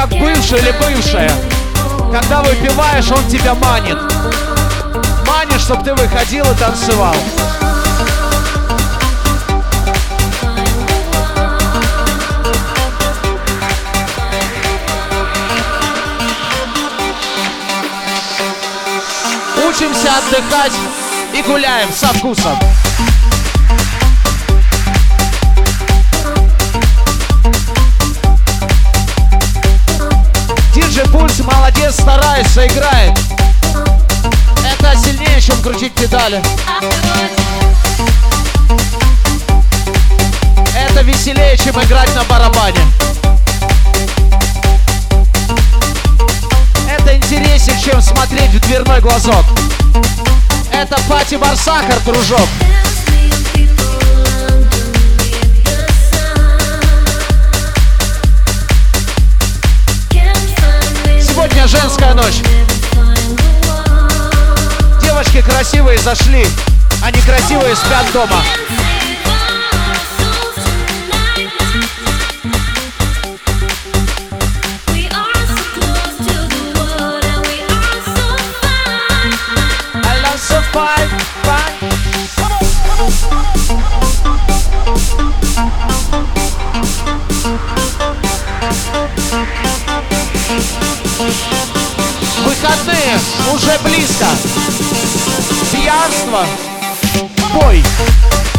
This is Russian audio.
как бывший или бывшая. Когда выпиваешь, он тебя манит. Манит, чтоб ты выходил и танцевал. Учимся отдыхать и гуляем со вкусом. Диджей Пульс молодец, старается, играет. Это сильнее, чем крутить педали. Это веселее, чем играть на барабане. Это интереснее, чем смотреть в дверной глазок. Это Пати Барсакар, дружок. Сегодня женская ночь. Девочки красивые зашли, а некрасивые спят дома. Выходные уже близко. Пьянство, бой.